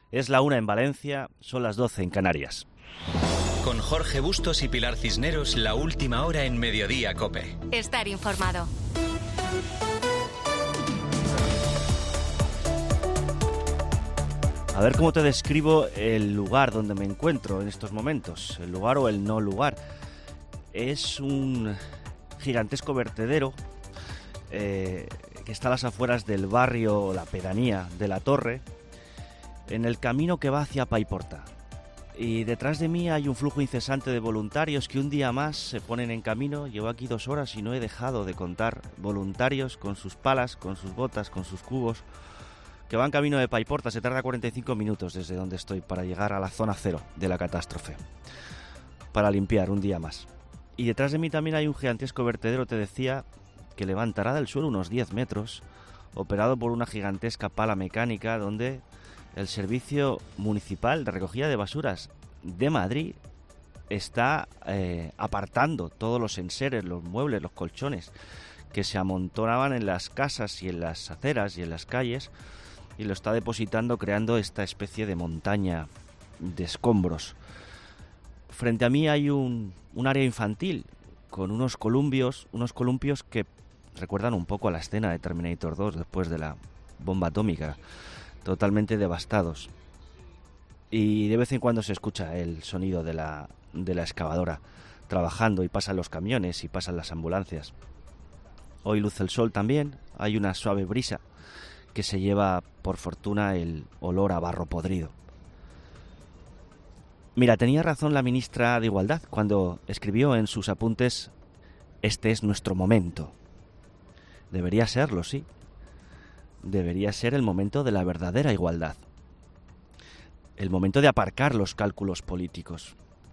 Es la 1 en Valencia, son las 12 en Canarias. Con Jorge Bustos y Pilar Cisneros, la última hora en Mediodía COPE. Estar informado. A ver cómo te describo el lugar donde me encuentro en estos momentos, el lugar o el no lugar. Es un gigantesco vertedero que está a las afueras del barrio, la pedanía de La Torre, en el camino que va hacia Paiporta. Y detrás de mí hay un flujo incesante de voluntarios que un día más se ponen en camino. Llevo aquí 2 horas y no he dejado de contar voluntarios con sus palas, con sus botas, con sus cubos, que van camino de Paiporta. Se tarda 45 minutos desde donde estoy para llegar a la zona cero de la catástrofe, para limpiar un día más. Y detrás de mí también hay un gigantesco vertedero, te decía, que levantará del suelo unos 10 metros, operado por una gigantesca pala mecánica, donde el Servicio Municipal de Recogida de Basuras de Madrid está apartando todos los enseres, los muebles, los colchones que se amontonaban en las casas y en las aceras y en las calles, y lo está depositando, creando esta especie de montaña de escombros. Frente a mí hay un área infantil con unos columpios que recuerdan un poco a la escena de Terminator 2 después de la bomba atómica, totalmente devastados. Y de vez en cuando se escucha el sonido de la excavadora trabajando, y pasan los camiones y pasan las ambulancias. Hoy luce el sol también, hay una suave brisa que se lleva, por fortuna, el olor a barro podrido. Mira, tenía razón la ministra de Igualdad cuando escribió en sus apuntes: este es nuestro momento. Debería serlo, sí. Debería ser el momento de la verdadera igualdad. El momento de aparcar los cálculos políticos.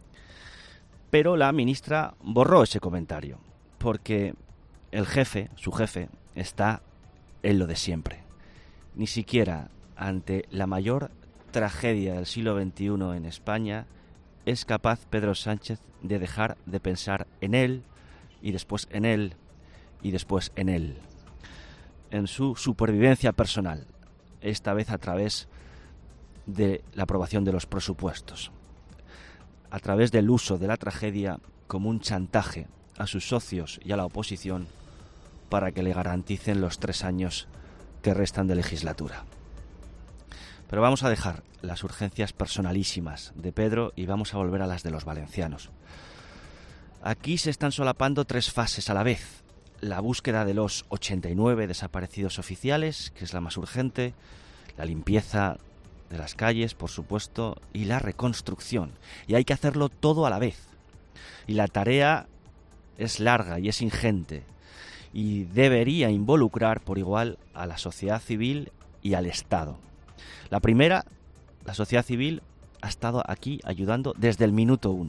Pero la ministra borró ese comentario, porque su jefe, está en lo de siempre. Ni siquiera ante la mayor tragedia del siglo XXI en España es capaz Pedro Sánchez de dejar de pensar en él, y después en él, y después en él. En su supervivencia personal, esta vez a través de la aprobación de los presupuestos, a través del uso de la tragedia como un chantaje a sus socios y a la oposición para que le garanticen los 3 años que restan de legislatura. Pero vamos a dejar las urgencias personalísimas de Pedro y vamos a volver a las de los valencianos. Aquí se están solapando 3 fases a la vez: la búsqueda de los 89 desaparecidos oficiales, que es la más urgente, la limpieza de las calles, por supuesto, y la reconstrucción. Y hay que hacerlo todo a la vez. Y la tarea es larga y es ingente, y debería involucrar por igual a la sociedad civil y al Estado. La primera, la sociedad civil, ha estado aquí ayudando desde el minuto 1.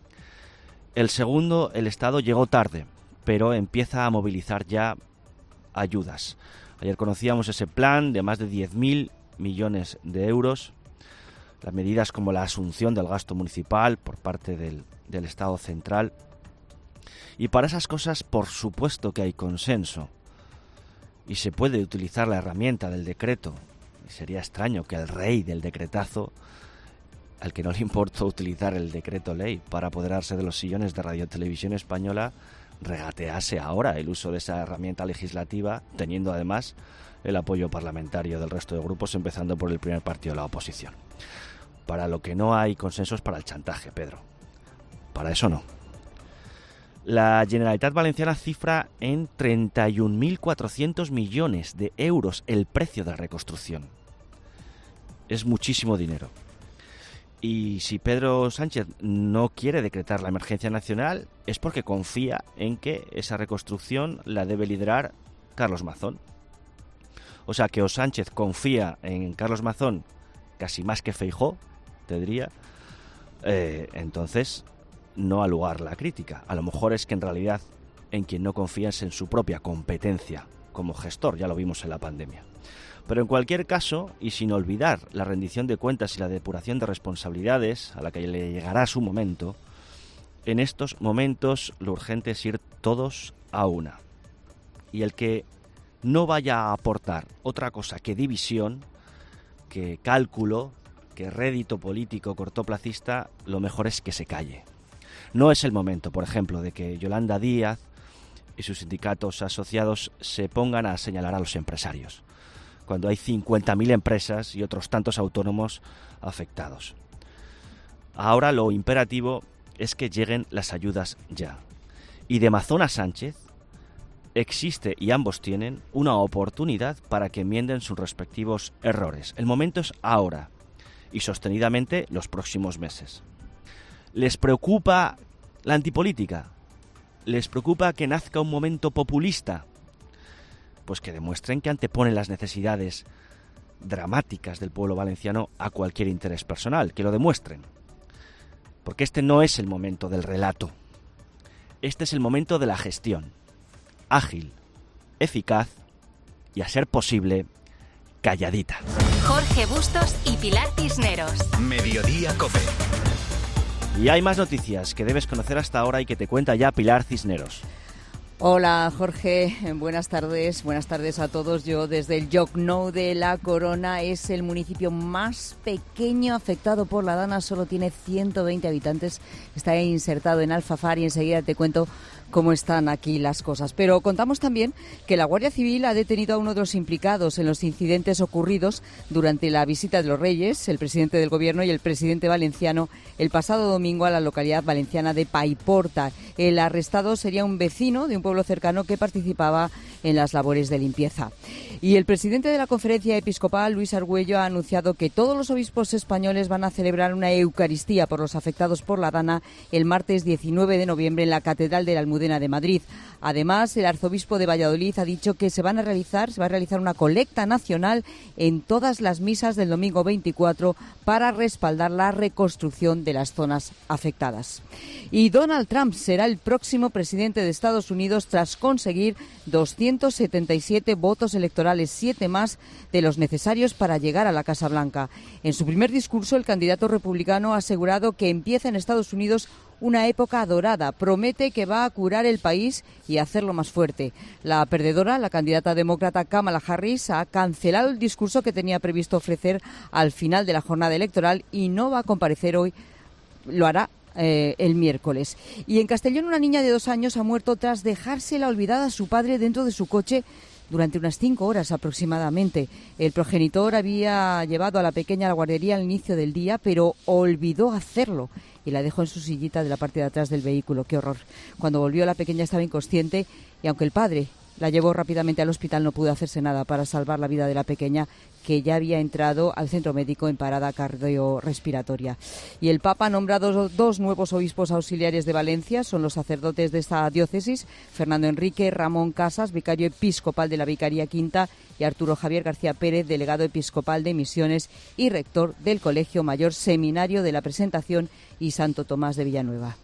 El segundo, el Estado, llegó tarde, pero empieza a movilizar ya ayudas. Ayer conocíamos ese plan de más de 10.000 millones de euros, las medidas como la asunción del gasto municipal por parte del Estado central. Y para esas cosas, por supuesto que hay consenso, y se puede utilizar la herramienta del decreto. Y sería extraño que el rey del decretazo, al que no le importó utilizar el decreto ley para apoderarse de los sillones de Radio Televisión Española, regatease ahora el uso de esa herramienta legislativa, teniendo además el apoyo parlamentario del resto de grupos, empezando por el primer partido de la oposición. Para lo que no hay consenso es para el chantaje, Pedro. Para eso no. La Generalitat Valenciana cifra en 31.400 millones de euros el precio de la reconstrucción. Es muchísimo dinero. Y si Pedro Sánchez no quiere decretar la emergencia nacional, es porque confía en que esa reconstrucción la debe liderar Carlos Mazón. O sea que o Sánchez confía en Carlos Mazón casi más que Feijóo, te diría, entonces no ha lugar la crítica. A lo mejor es que en realidad en quien no confía es en su propia competencia como gestor, ya lo vimos en la pandemia. Pero en cualquier caso, y sin olvidar la rendición de cuentas y la depuración de responsabilidades, a la que le llegará su momento, en estos momentos lo urgente es ir todos a una. Y el que no vaya a aportar otra cosa que división, que cálculo, que rédito político cortoplacista, lo mejor es que se calle. No es el momento, por ejemplo, de que Yolanda Díaz y sus sindicatos asociados se pongan a señalar a los empresarios, cuando hay 50.000 empresas y otros tantos autónomos afectados. Ahora lo imperativo es que lleguen las ayudas ya. Y de Mazón a Sánchez existe, y ambos tienen, una oportunidad para que enmienden sus respectivos errores. El momento es ahora y sostenidamente los próximos meses. ¿Les preocupa la antipolítica? ¿Les preocupa que nazca un momento populista? Pues que demuestren que anteponen las necesidades dramáticas del pueblo valenciano a cualquier interés personal, que lo demuestren. Porque este no es el momento del relato. Este es el momento de la gestión. Ágil, eficaz y, a ser posible, calladita. Jorge Bustos y Pilar Cisneros. Mediodía COPE. Y hay más noticias que debes conocer hasta ahora y que te cuenta ya Pilar Cisneros. Hola Jorge, buenas tardes a todos. Yo desde el Llocnou de La Corona, es el municipio más pequeño afectado por la Dana, solo tiene 120 habitantes, está insertado en Alfafar y enseguida te cuento cómo están aquí las cosas. Pero contamos también que la Guardia Civil ha detenido a uno de los implicados en los incidentes ocurridos durante la visita de los Reyes, el presidente del Gobierno y el presidente valenciano, el pasado domingo a la localidad valenciana de Paiporta. El arrestado sería un vecino de un pueblo cercano que participaba en las labores de limpieza. Y el presidente de la Conferencia Episcopal, Luis Argüello, ha anunciado que todos los obispos españoles van a celebrar una Eucaristía por los afectados por la Dana el martes 19 de noviembre en la Catedral de la Almudena de Madrid. Además, el arzobispo de Valladolid ha dicho que se va a realizar una colecta nacional en todas las misas del domingo 24 para respaldar la reconstrucción de las zonas afectadas. Y Donald Trump será el próximo presidente de Estados Unidos tras conseguir 277 votos electorales, 7 más de los necesarios para llegar a la Casa Blanca. En su primer discurso, el candidato republicano ha asegurado que empieza en Estados Unidos una época dorada. Promete que va a curar el país y hacerlo más fuerte. La perdedora, la candidata demócrata Kamala Harris, ha cancelado el discurso que tenía previsto ofrecer al final de la jornada electoral y no va a comparecer hoy. Lo hará el miércoles. Y en Castellón, una niña de 2 años ha muerto tras dejársela olvidada a su padre dentro de su coche durante unas 5 horas aproximadamente. El progenitor había llevado a la pequeña a la guardería al inicio del día, pero olvidó hacerlo y la dejó en su sillita de la parte de atrás del vehículo. ¡Qué horror! Cuando volvió, la pequeña estaba inconsciente y aunque el padre la llevó rápidamente al hospital, no pudo hacerse nada para salvar la vida de la pequeña, que ya había entrado al centro médico en parada cardiorrespiratoria. Y el Papa ha nombrado 2 nuevos obispos auxiliares de Valencia. Son los sacerdotes de esta diócesis, Fernando Enrique Ramón Casas, vicario episcopal de la Vicaría Quinta, y Arturo Javier García Pérez, delegado episcopal de Misiones y rector del Colegio Mayor Seminario de la Presentación y Santo Tomás de Villanueva.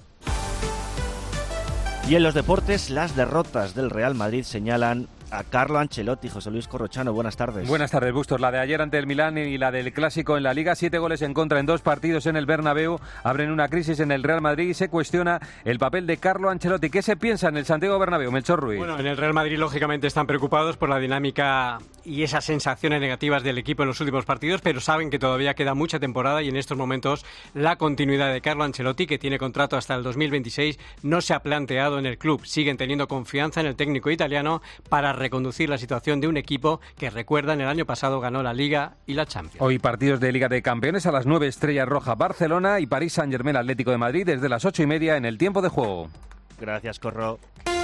Y en los deportes, las derrotas del Real Madrid señalan a Carlo Ancelotti. José Luis Corrochano, buenas tardes. Buenas tardes, Bustos. La de ayer ante el Milán y la del Clásico en la Liga, 7 goles en contra en 2 partidos en el Bernabéu, abren una crisis en el Real Madrid y se cuestiona el papel de Carlo Ancelotti. ¿Qué se piensa en el Santiago Bernabéu, Melchor Ruiz? Bueno, en el Real Madrid lógicamente están preocupados por la dinámica y esas sensaciones negativas del equipo en los últimos partidos, pero saben que todavía queda mucha temporada y en estos momentos la continuidad de Carlo Ancelotti, que tiene contrato hasta el 2026, no se ha planteado en el club. Siguen teniendo confianza en el técnico italiano para reconducir la situación de un equipo que, recuerdan, el año pasado ganó la Liga y la Champions. Hoy partidos de Liga de Campeones a las 9, Estrella Roja Barcelona y París Saint-Germain Atlético de Madrid desde las 8:30 en el tiempo de juego. Gracias, Corro.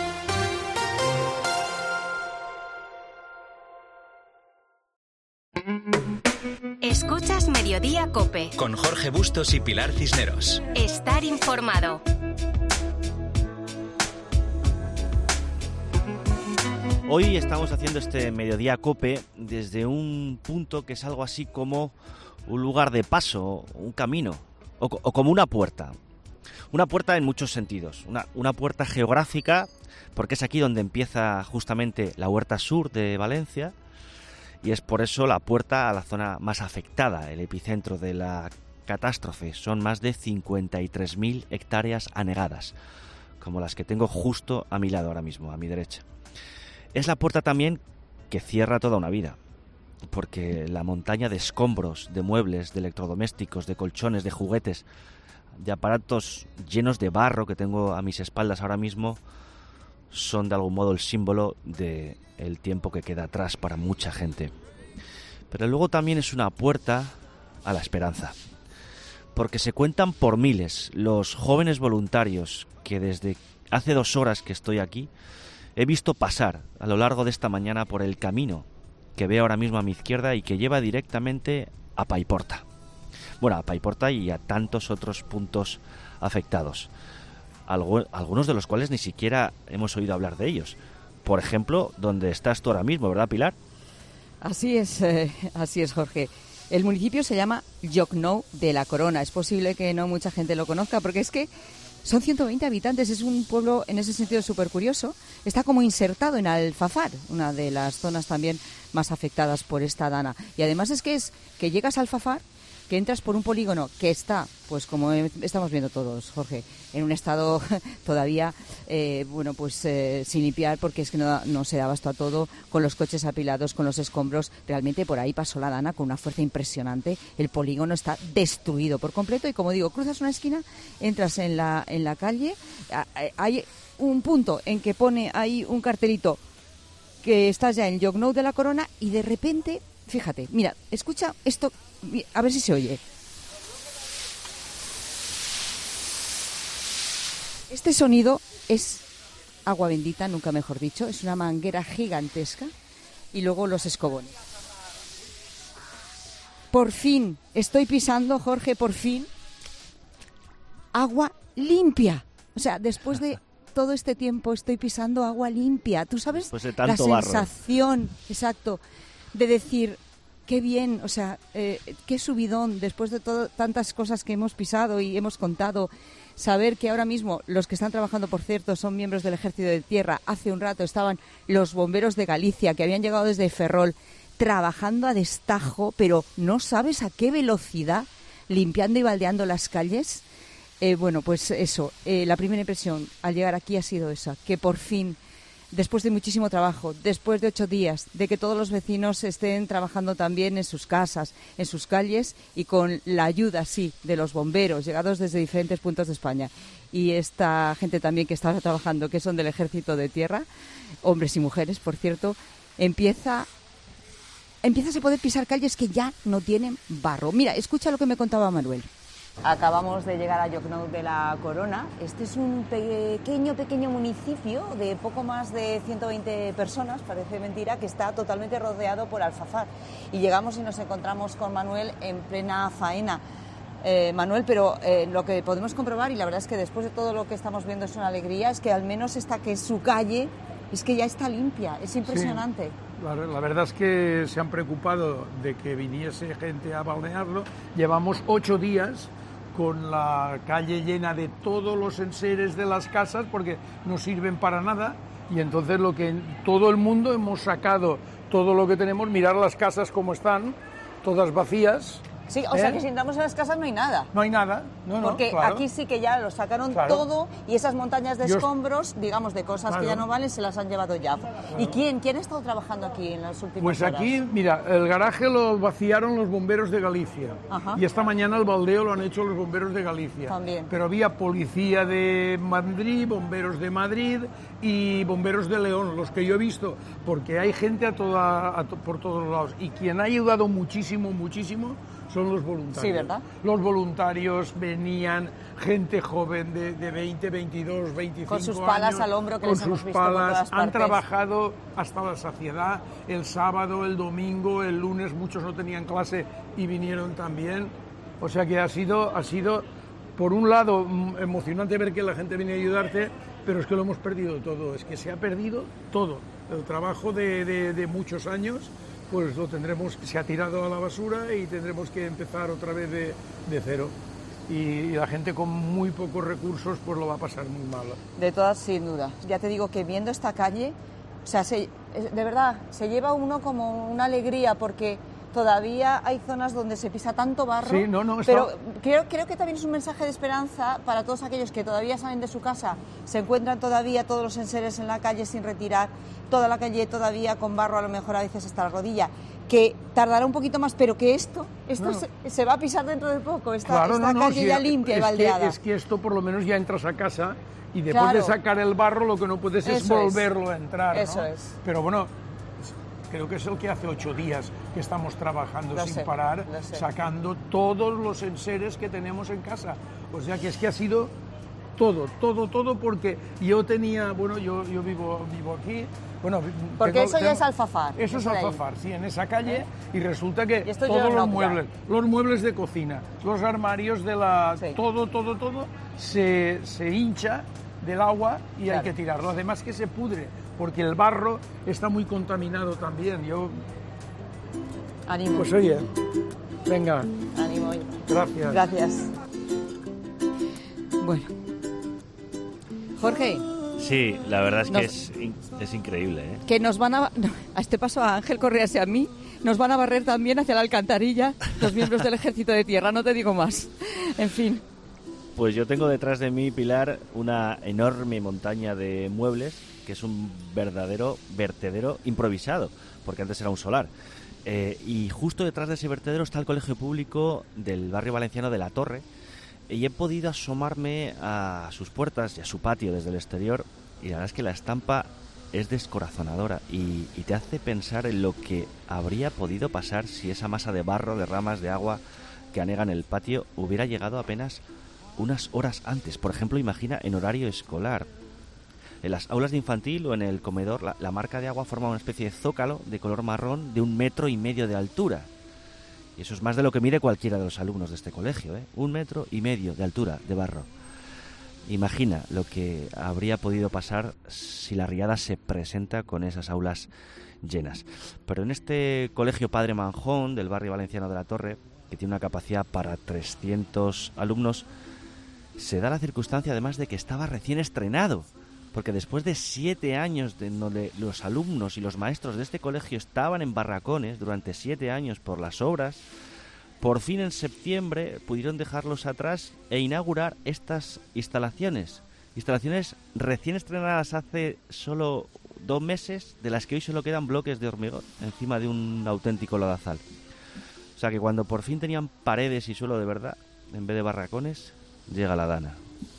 Escuchas Mediodía COPE. Con Jorge Bustos y Pilar Cisneros. Estar informado. Hoy estamos haciendo este Mediodía COPE desde un punto que es algo así como un lugar de paso, un camino, o como una puerta. Una puerta en muchos sentidos. Una puerta geográfica, porque es aquí donde empieza justamente la Huerta Sur de Valencia, y es por eso la puerta a la zona más afectada, el epicentro de la catástrofe. Son más de 53.000 hectáreas anegadas, como las que tengo justo a mi lado ahora mismo, a mi derecha. Es la puerta también que cierra toda una vida. porque la montaña de escombros, de muebles, de electrodomésticos, de colchones, de juguetes, de aparatos llenos de barro que tengo a mis espaldas ahora mismo, son de algún modo el símbolo del tiempo que queda atrás para mucha gente. Pero luego también es una puerta a la esperanza, porque se cuentan por miles los jóvenes voluntarios que desde hace 2 horas que estoy aquí he visto pasar a lo largo de esta mañana por el camino que veo ahora mismo a mi izquierda y que lleva directamente a Paiporta. Bueno, a Paiporta y a tantos otros puntos afectados, algunos de los cuales ni siquiera hemos oído hablar de ellos. Por ejemplo, donde estás tú ahora mismo, ¿verdad, Pilar? Así es, Jorge. El municipio se llama Llocnou de la Corona. Es posible que no mucha gente lo conozca porque es que son 120 habitantes. Es un pueblo en ese sentido súper curioso. Está como insertado en Alfafar, una de las zonas también más afectadas por esta dana. Y además es que llegas a Alfafar, que entras por un polígono que está, pues como estamos viendo todos, Jorge, en un estado todavía, sin limpiar, porque es que no se da abasto a todo, con los coches apilados, con los escombros. Realmente por ahí pasó la dana con una fuerza impresionante. El polígono está destruido por completo y, como digo, cruzas una esquina, entras en la calle, hay un punto en que pone ahí un cartelito que estás ya en Llocnou de la Corona y de repente, fíjate, mira, escucha esto, a ver si se oye. Este sonido es agua bendita, nunca mejor dicho, es una manguera gigantesca y luego los escobones. Por fin, estoy pisando, Jorge, por fin, agua limpia. O sea, después de todo este tiempo estoy pisando agua limpia. ¿Tú sabes la sensación, barro, exacto, de decir, qué bien, o sea, qué subidón después de tantas cosas que hemos pisado y hemos contado? Saber que ahora mismo los que están trabajando, por cierto, son miembros del Ejército de Tierra. Hace un rato estaban los bomberos de Galicia, que habían llegado desde Ferrol, trabajando a destajo, pero no sabes a qué velocidad, limpiando y baldeando las calles. Pues eso, la primera impresión al llegar aquí ha sido esa, que por fin, después de muchísimo trabajo, después de 8 días, de que todos los vecinos estén trabajando también en sus casas, en sus calles y con la ayuda, sí, de los bomberos llegados desde diferentes puntos de España y esta gente también que está trabajando, que son del Ejército de Tierra, hombres y mujeres, por cierto, empiezas a poder pisar calles que ya no tienen barro. Mira, escucha lo que me contaba Manuel. Acabamos de llegar a Llocnou de la Corona. Este es un pequeño municipio de poco más de 120 personas, parece mentira, que está totalmente rodeado por Alfafar. Y llegamos y nos encontramos con Manuel en plena faena. Manuel, pero lo que podemos comprobar, y la verdad es que después de todo lo que estamos viendo es una alegría, es que al menos que su calle es que ya está limpia. Es impresionante. Sí. La verdad es que se han preocupado de que viniese gente a balnearlo. Llevamos 8 días con la calle llena de todos los enseres de las casas porque no sirven para nada y entonces lo que todo el mundo hemos sacado todo lo que tenemos, mirar las casas como están, todas vacías. Sí, o sea que si entramos en las casas no hay nada. No hay nada, porque claro. Aquí sí que ya lo sacaron todo y esas montañas de escombros, digamos, de cosas que ya no valen, se las han llevado ya. Claro. ¿Y quién ha estado trabajando aquí en las últimas horas? Pues aquí, mira, el garaje lo vaciaron los bomberos de Galicia. Ajá. Y esta mañana el baldeo lo han hecho los bomberos de Galicia. También. Pero había policía de Madrid, bomberos de Madrid y bomberos de León, los que yo he visto, porque hay gente por todos lados. Y quien ha ayudado muchísimo son los voluntarios. Sí, ¿verdad? Los voluntarios venían, gente joven de 20, 22, 25 años. Con sus palas al hombro que les hemos visto por todas partes. Han trabajado hasta la saciedad, el sábado, el domingo, el lunes, muchos no tenían clase y vinieron también. O sea que ha sido por un lado emocionante ver que la gente viene a ayudarte, pero es que lo hemos perdido todo, es que se ha perdido todo. El trabajo de muchos años, pues lo se ha tirado a la basura y tendremos que empezar otra vez de cero. Y la gente con muy pocos recursos pues lo va a pasar muy mal. De todas, sin duda. Ya te digo que viendo esta calle, o sea, de verdad, se lleva uno como una alegría porque todavía hay zonas donde se pisa tanto barro. Sí, no, pero creo que también es un mensaje de esperanza para todos aquellos que todavía salen de su casa, se encuentran todavía todos los enseres en la calle sin retirar, toda la calle todavía con barro, a lo mejor a veces hasta la rodilla, que tardará un poquito más, pero que esto se va a pisar dentro de poco, esta calle ya limpia y baldeada. Es que esto por lo menos ya entras a casa y después de sacar el barro lo que no puedes es volverlo a entrar, ¿no? Eso es. Pero bueno, creo que es el que hace 8 días que estamos trabajando sin parar, sacando todos los enseres que tenemos en casa. O sea que es que ha sido todo, porque yo tenía, bueno, yo vivo aquí, bueno... Porque eso ya es Alfafar. Eso es Alfafar, sí, en esa calle, y resulta que todos los muebles de cocina, los armarios de la... Sí. Todo se hincha del agua y hay que tirarlo. Además que se pudre, porque el barro está muy contaminado también. Ánimo. Pues oye, venga. Ánimo. Gracias. Bueno. Jorge. Sí, la verdad es que es increíble, ¿eh? Que nos van a este paso a Ángel Correas y a mí, nos van a barrer también hacia la alcantarilla los miembros del Ejército de Tierra, no te digo más. En fin. Pues yo tengo detrás de mí, Pilar, una enorme montaña de muebles, que es un verdadero vertedero improvisado, porque antes era un solar. Y justo detrás de ese vertedero está el colegio público del barrio valenciano de La Torre, y he podido asomarme a sus puertas y a su patio desde el exterior, y la verdad es que la estampa es descorazonadora y te hace pensar en lo que habría podido pasar si esa masa de barro, de ramas, de agua que anegan el patio hubiera llegado apenas unas horas antes. Por ejemplo, imagina en horario escolar. En las aulas de infantil o en el comedor, la marca de agua forma una especie de zócalo de color marrón de 1,5 metros de altura. Y eso es más de lo que mide cualquiera de los alumnos de este colegio, ¿eh? 1,5 metros de altura de barro. Imagina lo que habría podido pasar si la riada se presenta con esas aulas llenas. Pero en este colegio Padre Manjón del barrio valenciano de La Torre, que tiene una capacidad para 300 alumnos, se da la circunstancia además de que estaba recién estrenado, porque después de 7 años en donde los alumnos y los maestros de este colegio estaban en barracones durante 7 años por las obras, por fin en septiembre pudieron dejarlos atrás e inaugurar estas instalaciones recién estrenadas hace solo 2 meses, de las que hoy solo quedan bloques de hormigón encima de un auténtico lodazal. O sea que cuando por fin tenían paredes y suelo de verdad, en vez de barracones, llega la dana.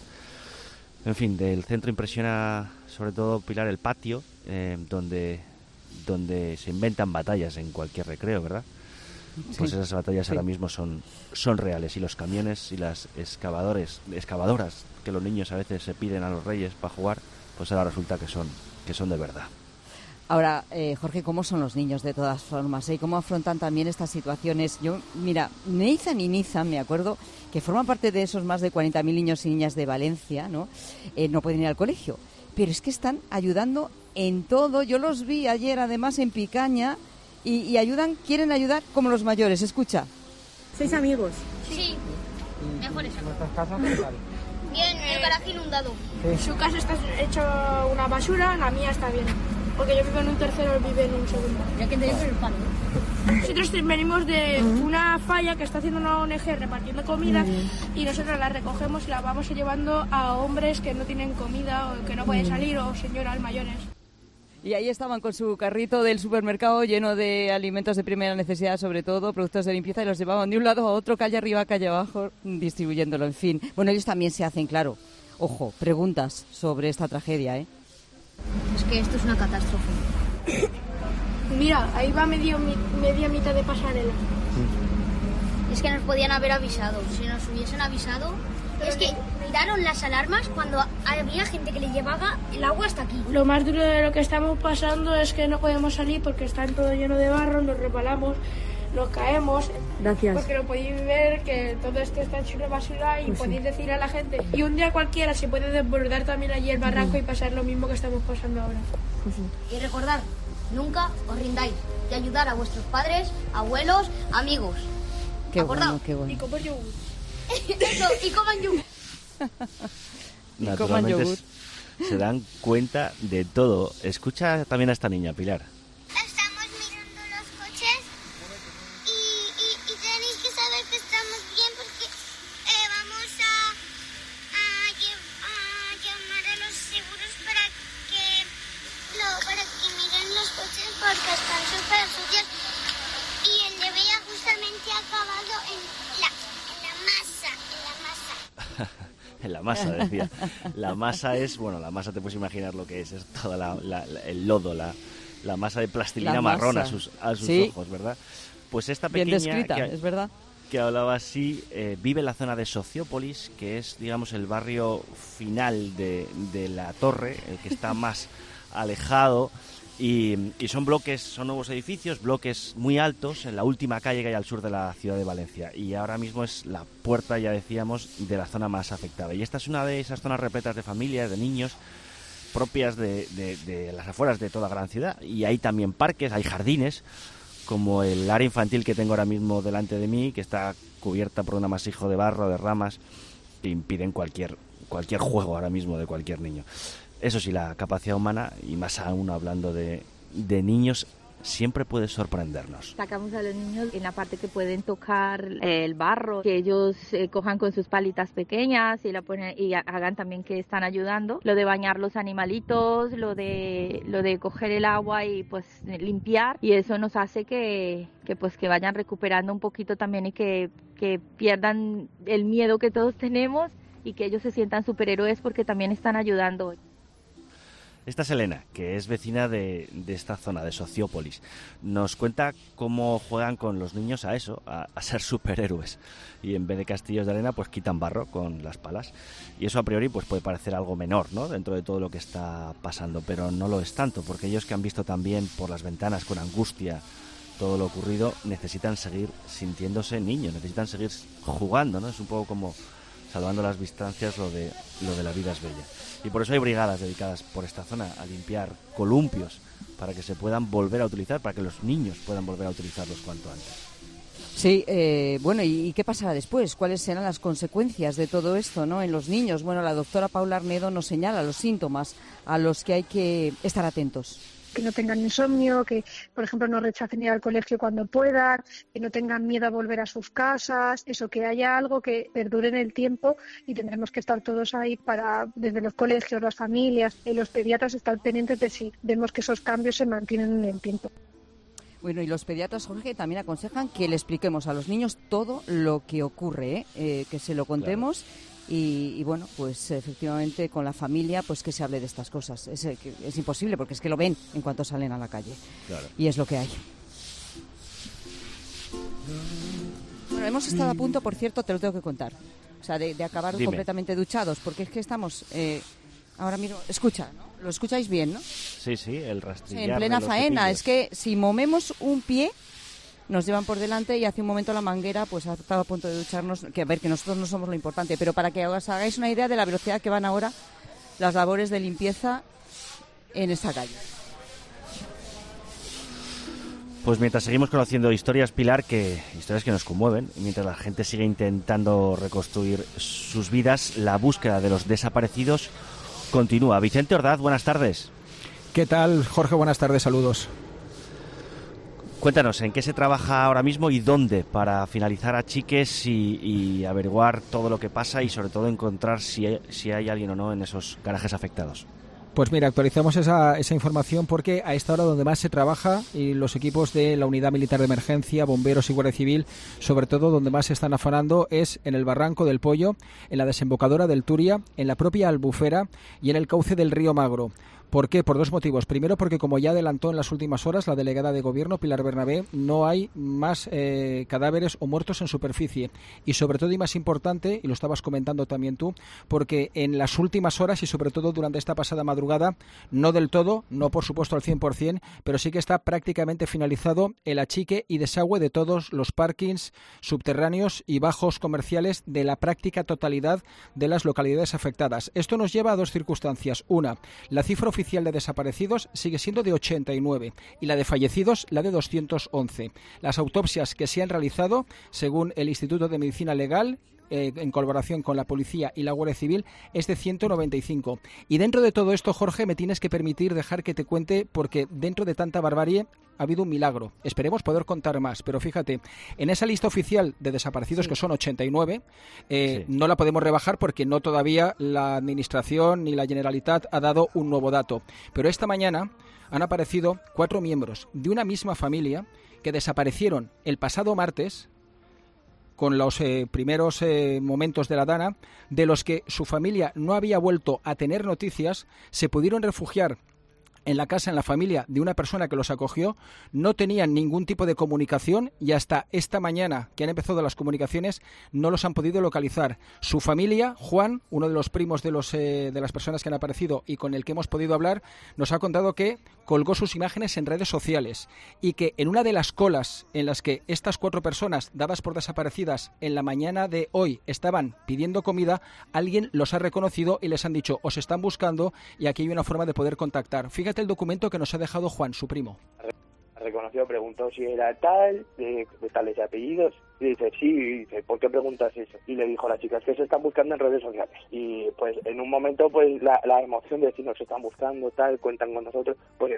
En fin, del centro impresiona sobre todo, Pilar, el patio, donde se inventan batallas en cualquier recreo, ¿verdad? Pues esas batallas ahora mismo son reales, y los camiones y las excavadoras que los niños a veces se piden a los reyes para jugar, pues ahora resulta que son de verdad. Ahora, Jorge, ¿cómo son los niños de todas formas? ¿Y cómo afrontan también estas situaciones? Mira, Neizan y Nizan, me acuerdo, que forman parte de esos más de 40.000 niños y niñas de Valencia, ¿no? No pueden ir al colegio, pero es que están ayudando en todo. Yo los vi ayer, además, en Picaña, y quieren ayudar como los mayores. Escucha. ¿Sois amigos? Sí, mejores amigos. ¿Vuestras casas qué tal? Bien, el garaje inundado. Sí. Su casa está hecho una basura, la mía está bien. Porque yo vivo en un tercero, él vive en un segundo. Ya que te digo el pan. Nosotros venimos de una falla que está haciendo una ONG repartiendo comida, y nosotros la recogemos y la vamos llevando a hombres que no tienen comida o que no pueden salir, o señoras mayores. Y ahí estaban con su carrito del supermercado lleno de alimentos de primera necesidad, sobre todo productos de limpieza, y los llevaban de un lado a otro, calle arriba, calle abajo, distribuyéndolo, en fin. Bueno, ellos también se hacen, claro, ojo, preguntas sobre esta tragedia, ¿eh? Es que esto es una catástrofe. Mira, ahí va media mitad de pasarela. Es que nos podían haber avisado. Si nos hubiesen avisado... Es que tiraron las alarmas cuando había gente que le llevaba el agua hasta aquí. Lo más duro de lo que estamos pasando es que no podemos salir porque está todo lleno de barro, nos resbalamos, nos caemos. Gracias. Porque lo podéis ver que todo esto está hecho de basura, y pues podéis decir a la gente. Y un día cualquiera se puede desbordar también allí el barranco y pasar lo mismo que estamos pasando ahora. Y recordad, nunca os rindáis, y ayudar a vuestros padres, abuelos, amigos. Qué ¿Acordado? bueno, qué bueno. Y comer yogur. Eso, y coman yogur. Naturalmente se dan cuenta de todo. Escucha también a esta niña, Pilar. Estamos mirando los coches La masa, decía. La masa es, bueno, la masa te puedes imaginar lo que es todo el lodo, la masa de plastilina marrón a sus sí. ojos, ¿verdad? Pues esta bien pequeña descrita, es verdad, que hablaba así, vive en la zona de Sociópolis, que es, digamos, el barrio final de la torre, el que está más alejado, y son nuevos edificios, bloques muy altos, en la última calle que hay al sur de la ciudad de Valencia, y ahora mismo es la puerta, ya decíamos, de la zona más afectada. Y esta es una de esas zonas repletas de familias, de niños, propias de las afueras de toda gran ciudad, y hay también parques, hay jardines, como el área infantil que tengo ahora mismo delante de mí, que está cubierta por un amasijo de barro, de ramas, que impiden cualquier juego ahora mismo de cualquier niño. Eso sí, la capacidad humana, y más aún hablando de niños, siempre puede sorprendernos. Sacamos a los niños en la parte que pueden tocar el barro, que ellos cojan con sus palitas pequeñas y la ponen y hagan también que están ayudando. Lo de bañar los animalitos, lo de coger el agua y pues limpiar, y eso nos hace que vayan recuperando un poquito también y que pierdan el miedo que todos tenemos y que ellos se sientan superhéroes porque también están ayudando. Esta es Elena, que es vecina de esta zona, de Sociópolis. Nos cuenta cómo juegan con los niños a eso, a ser superhéroes. Y en vez de castillos de arena, pues quitan barro con las palas. Y eso a priori pues puede parecer algo menor, ¿no?, dentro de todo lo que está pasando. Pero no lo es tanto, porque ellos que han visto también por las ventanas con angustia todo lo ocurrido, necesitan seguir sintiéndose niños, necesitan seguir jugando, ¿no? Es un poco como, salvando las distancias, lo de la vida es bella. Y por eso hay brigadas dedicadas por esta zona a limpiar columpios para que se puedan volver a utilizar, para que los niños puedan volver a utilizarlos cuanto antes. Sí, bueno, ¿y qué pasará después? ¿Cuáles serán las consecuencias de todo esto, ¿no?, en los niños? Bueno, la doctora Paula Arnedo nos señala los síntomas a los que hay que estar atentos. Que no tengan insomnio, que, por ejemplo, no rechacen ir al colegio cuando puedan, que no tengan miedo a volver a sus casas, eso, que haya algo que perdure en el tiempo, y tendremos que estar todos ahí desde los colegios, las familias, los pediatras, estar pendientes de si vemos que esos cambios se mantienen en el tiempo. Bueno, y los pediatras, Jorge, también aconsejan que le expliquemos a los niños todo lo que ocurre, que se lo contemos. Claro. Y bueno, pues efectivamente con la familia pues que se hable de estas cosas. Es imposible porque es que lo ven en cuanto salen a la calle. Claro. Y es lo que hay. Bueno, hemos estado a punto, por cierto, te lo tengo que contar, o sea, de acabar completamente duchados, porque es que estamos ahora mismo, escucha, ¿no? Lo escucháis bien, ¿no? Sí, el rastrillar. En plena faena, cepillos. Es que si movemos un pie nos llevan por delante, y hace un momento la manguera pues ha estado a punto de ducharnos, que a ver, que nosotros no somos lo importante, pero para que os hagáis una idea de la velocidad que van ahora las labores de limpieza en esta calle. Pues mientras seguimos conociendo historias, Pilar, historias que nos conmueven, y mientras la gente sigue intentando reconstruir sus vidas, la búsqueda de los desaparecidos continúa. Vicente Ordaz, buenas tardes. ¿Qué tal, Jorge? Buenas tardes, saludos. Cuéntanos, ¿en qué se trabaja ahora mismo y dónde para finalizar achiques y averiguar todo lo que pasa, y sobre todo encontrar si hay alguien o no en esos garajes afectados? Pues mira, actualizamos esa información porque a esta hora donde más se trabaja, y los equipos de la Unidad Militar de Emergencia, bomberos y Guardia Civil, sobre todo donde más se están afanando es en el Barranco del Pollo, en la desembocadura del Turia, en la propia Albufera y en el cauce del río Magro. ¿Por qué? Por dos motivos. Primero, porque como ya adelantó en las últimas horas la delegada de Gobierno, Pilar Bernabé, no hay más cadáveres o muertos en superficie. Y sobre todo, y más importante, y lo estabas comentando también tú, porque en las últimas horas y sobre todo durante esta pasada madrugada, no del todo, no por supuesto al 100%, pero sí que está prácticamente finalizado el achique y desagüe de todos los parkings subterráneos y bajos comerciales de la práctica totalidad de las localidades afectadas. Esto nos lleva a dos circunstancias. Una, la cifra oficial de desaparecidos sigue siendo de 89 y la de fallecidos la de 211. Las autopsias que se han realizado, según el Instituto de Medicina Legal, en colaboración con la Policía y la Guardia Civil, es de 195. Y dentro de todo esto, Jorge, me tienes que permitir dejar que te cuente, porque dentro de tanta barbarie ha habido un milagro. Esperemos poder contar más, pero fíjate, en esa lista oficial de desaparecidos, que son 89, no la podemos rebajar porque no todavía la Administración ni la Generalitat ha dado un nuevo dato. Pero esta mañana han aparecido 4 miembros de una misma familia que desaparecieron el pasado martes con los primeros momentos de la Dana, de los que su familia no había vuelto a tener noticias, se pudieron refugiar en la casa, en la familia de una persona que los acogió, no tenían ningún tipo de comunicación y hasta esta mañana que han empezado las comunicaciones no los han podido localizar. Su familia, Juan, uno de los primos de las personas que han aparecido y con el que hemos podido hablar, nos ha contado que colgó sus imágenes en redes sociales y que en una de las colas en las que estas 4 personas dadas por desaparecidas en la mañana de hoy estaban pidiendo comida, alguien los ha reconocido y les han dicho: os están buscando y aquí hay una forma de poder contactar. Fíjate el documento que nos ha dejado Juan, su primo. Reconoció, preguntó si era tal, de tales apellidos, y dice, sí, y dice, ¿por qué preguntas eso? Y le dijo a la chica, es que se están buscando en redes sociales. Y pues en un momento, pues la emoción de decir, nos están buscando, tal, cuentan con nosotros, pues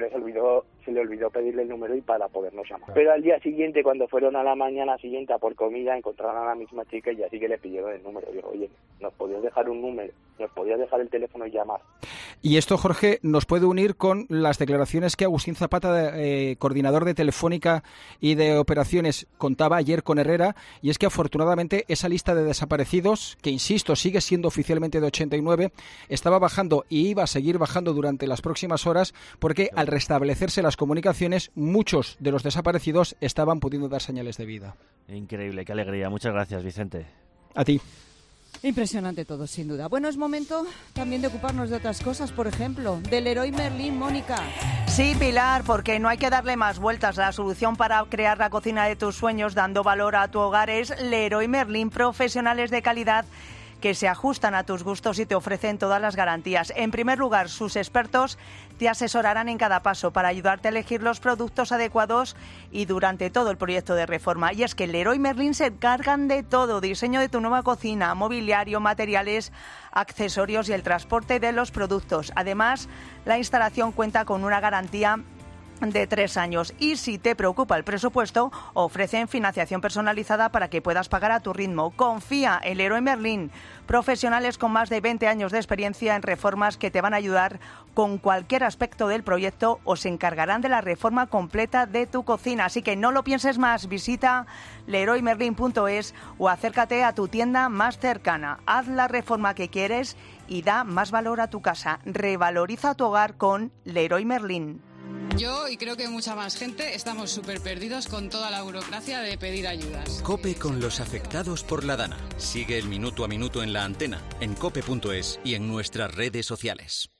se le olvidó pedirle el número y para podernos llamar. Pero al día siguiente, cuando fueron a la mañana siguiente a por comida, encontraron a la misma chica y así que le pidieron el número. Digo, oye, ¿nos podías dejar un número? ¿Nos podías dejar el teléfono y llamar? Y esto, Jorge, nos puede unir con las declaraciones que Agustín Zapata, coordinador de Telefónica y de operaciones, contaba ayer con Herrera, y es que afortunadamente esa lista de desaparecidos, que insisto, sigue siendo oficialmente de 89, estaba bajando y iba a seguir bajando durante las próximas horas, porque al restablecerse las comunicaciones, muchos de los desaparecidos estaban pudiendo dar señales de vida. Increíble, qué alegría. Muchas gracias, Vicente. A ti. Impresionante todo, sin duda. Bueno, es momento también de ocuparnos de otras cosas, por ejemplo, del Leroy Merlin, Mónica. Sí, Pilar, porque no hay que darle más vueltas. La solución para crear la cocina de tus sueños dando valor a tu hogar es Leroy Merlin, profesionales de calidad que se ajustan a tus gustos y te ofrecen todas las garantías. En primer lugar, sus expertos te asesorarán en cada paso para ayudarte a elegir los productos adecuados y durante todo el proyecto de reforma. Y es que Leroy Merlin se encargan de todo: diseño de tu nueva cocina, mobiliario, materiales, accesorios y el transporte de los productos. Además, la instalación cuenta con una garantía de 3 años y si te preocupa el presupuesto, ofrecen financiación personalizada para que puedas pagar a tu ritmo. Confía en Leroy Merlin, profesionales con más de 20 años de experiencia en reformas que te van a ayudar con cualquier aspecto del proyecto o se encargarán de la reforma completa de tu cocina. Así que no lo pienses más, visita leroymerlin.es o acércate a tu tienda más cercana. Haz la reforma que quieres y da más valor a tu casa. Revaloriza tu hogar con Leroy Merlin. Yo y creo que mucha más gente estamos súper perdidos con toda la burocracia de pedir ayudas. COPE con los afectados por la Dana. Sigue el minuto a minuto en la antena, en cope.es y en nuestras redes sociales.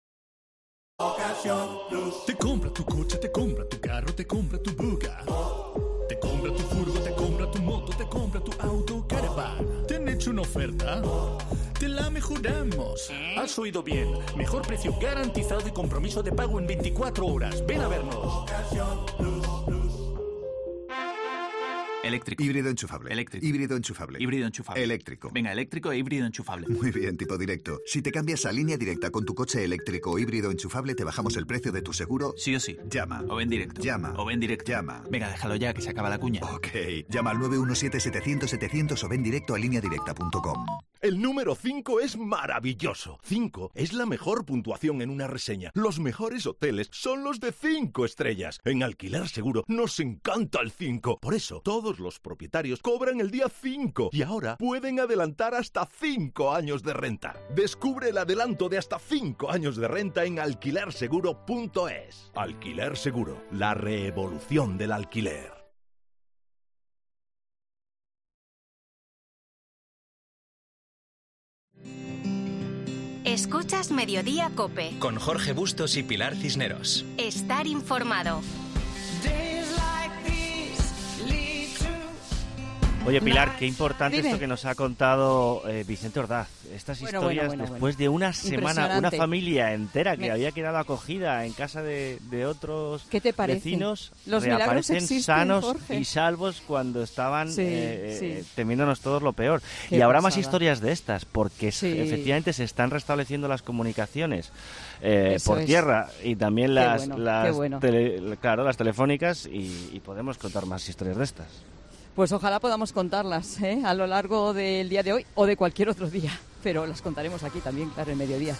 Te compra tu coche, te compra tu carro, te compra tu buga. Te compra tu furgo, te compra tu moto, te compra tu auto, caravan. ¿Te han hecho una oferta? Te la mejoramos. Has oído bien. Mejor precio garantizado y compromiso de pago en 24 horas. Ven a vernos. Eléctrico. Híbrido enchufable. Eléctrico. Híbrido enchufable. Híbrido enchufable. Eléctrico. Venga, eléctrico e híbrido enchufable. Muy bien, tipo directo. Si te cambias a Línea Directa con tu coche eléctrico o híbrido enchufable, te bajamos el precio de tu seguro. Sí o sí. Llama. O ven directo. Llama. O ven directo. Llama. Venga, déjalo ya, que se acaba la cuña. Ok. Llama al 917-700-700 o ven directo a lineadirecta.com. El número 5 es maravilloso. 5 es la mejor puntuación en una reseña. Los mejores hoteles son los de 5 estrellas. En Alquiler Seguro nos encanta el 5. Por eso, todos los propietarios cobran el día 5 y ahora pueden adelantar hasta 5 años de renta. Descubre el adelanto de hasta 5 años de renta en alquilerseguro.es. Alquiler Seguro, la revolución del alquiler. Escuchas Mediodía COPE. Con Jorge Bustos y Pilar Cisneros. Estar informado. Oye, Pilar, qué importante Dime. esto que nos ha contado Vicente Ordaz. Estas historias después de una semana, una familia entera que había quedado acogida en casa de otros ¿Qué te parece? vecinos, Los milagros reaparecen existen, sanos Jorge. y salvos cuando estaban Sí. temiéndonos todos lo peor. Qué Y habrá pasada. más historias de estas, porque efectivamente se están restableciendo las comunicaciones por tierra y también las telefónicas y podemos contar más historias de estas. Pues ojalá podamos contarlas a lo largo del día de hoy o de cualquier otro día, pero las contaremos aquí también, claro, en Mediodía.